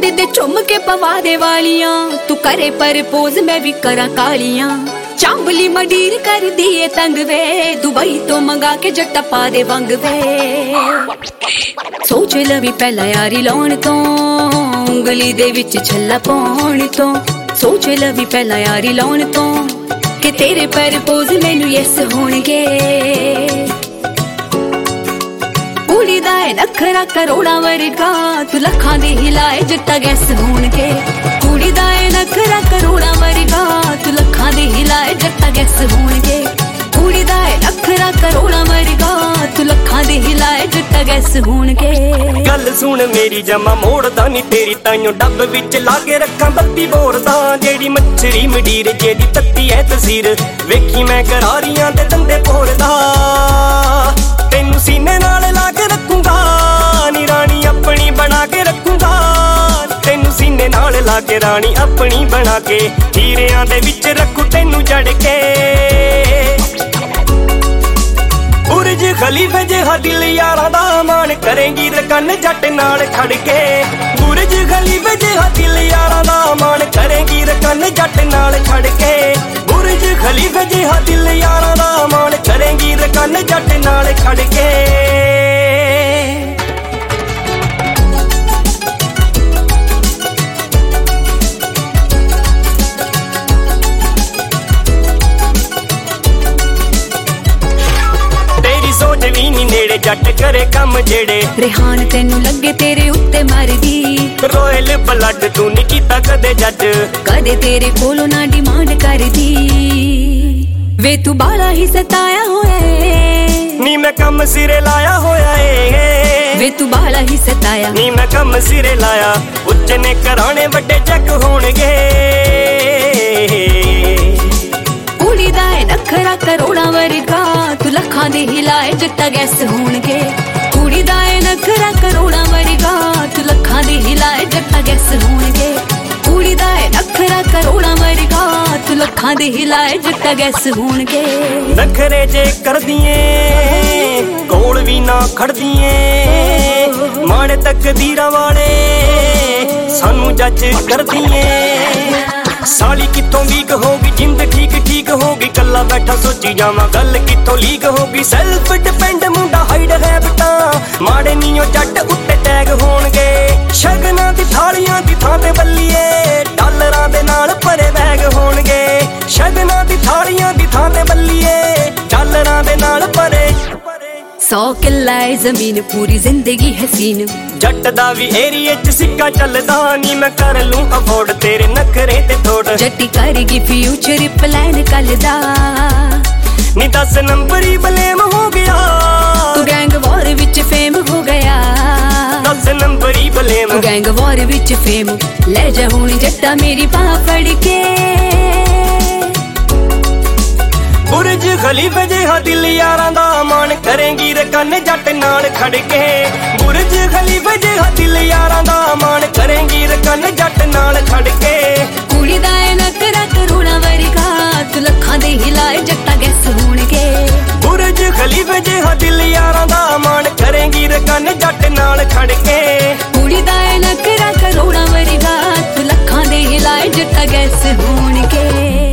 दे चुम के पवा दे वालियां, तू करे परपोज मैं भी करा कालियां। चांबली मडीर कर दिए तंग वे, दुबई तो मंगा के जट्टा पा दे वंग वे। सोच लवी पहला यारी लाउण तो, उंगली दे विच छल्ला पाउण तो। सोच लवी पहला यारी लाउण तो, कि तेरे परपोज मैनू यस होणगे। कुड़ी दा है नखरा करोड़ा वर्गा, तू लखां दे हिलाए जट्टा गैस होणगे। कुड़ी दा है नखरा करोड़ा वर्गा, तू लखां दे हिलाए जट्टा गैस होणगे। कुड़ी दा है नखरा करोड़ा वर्गा, तू लखां दे हिलाए जट्टा गैस होणगे। गल सुन मेरी जमा मोड़दा नी तेरी ताइयों डब विच लाके रखां बत्ती बोरदा। जेड़ी मच्छरी मडीर जेड़ी तत्ती है तसीर, वेखी मैं करारियां दे दंदे पोरदा। तेनू सीने नाल ला के रखूंगा, नी रानी अपनी बना के रखूंगा। तेनू सीने नाल ला के रानी अपनी बना के, हीरियां दे विच रखू तेनू जड़ के। बुरज खलीफे जिहा दिल यारां दा मान, करेंगी रकन जट नाल खड़ के। बुरज खलीफे जिहा दिल यारां दा मान, करेंगी रकन जट नाल खड़ के। बुरज खलीफे जिहा दिल यारां दा मान, करेंगी रकन जट नाल खड़ के। सोच भी नी नेड़े जट करे कम जेड़े, रेहान तेनू लगे तेरे उत्ते मरदी। रोयल ब्लड तू नी कीता कदे जज, कदे तेरे कोलों ना डिमांड करदी। वे तू बाला ही सताया होया है, नी मैं कम सिरे लाया होया है। वे तू बाला ही सताया, नी मैं कम सिरे लाया। उच्च ने कराने वड्डे चेक होणगे। कुड़ी दा है नखरा करोड़ा वर्गा, तू लखां दे हिलाए जट्टा गैस होणगे। कुड़ी दा है नखरा करोड़ा वर्गा, तू लखां दे हिलाए जट्टा गैस होणगे। कुड़ी दा है नखरा करोड़ा वर्गा, तू लखां दे हिलाए जट्टा गैस होणगे। नखरे जे करदिए कोल भी ना खड़दिए, माड़े तकदीरां वाले सानू जज करदिए। साली कितों वीक होगी, जिंद ठीक ठीक होगी, कला बैठा सोची जावा गल कितों लीक होगी। सैल्फ डिपेंड मुंडा हाइड है बटा, माड़े नीओ जट उत्ते टैग होणगे। शगना दी थालियां दी थां ते बल्लीए, डॉलरां दे नाल भरे बैग होणगे। शगना दी थालियां दी थां ते बल्लीए, डॉलरां दे नाल भरे। 100 किला है जमीन, पूरी जिंदगी हसीन। जट दा भी एरिए च सिक्का चलदा, नी मैं कर लूं अफोर्ड तेरे नखरे ते थोड़। जट्टी करगी फ्यूचर प्लान कल दा, नी 10 नंबर ही ब्लेम हो गया। तू गैंग वॉर विच फेम हो गया। 10 नंबर ही ब्लेम, तू गैंग वॉर विच फेम। ले जा हुण जट्टा मेरी बाह फड़ के। बुरज खलीफे जिहा दिल यारां दा मान, करेंगी रकन जट नाल खड़ के। बुरज खलीफे जिहा दिल यारां दा मान, करेंगी रकन जट नाल खड़ के। कुड़ी दा है नखरा करोड़ा वर्गा, तू लखां दे हिलाए जट्टा गैस होणगे। बुरज खलीफे जिहा दिल यारां दा मान, करेंगी रकन जट नाल खड़ के। कुड़ी दा है नखरा करोड़ा वर्गा, तू लखां दे हिलाए जट्टा गैस होणगे।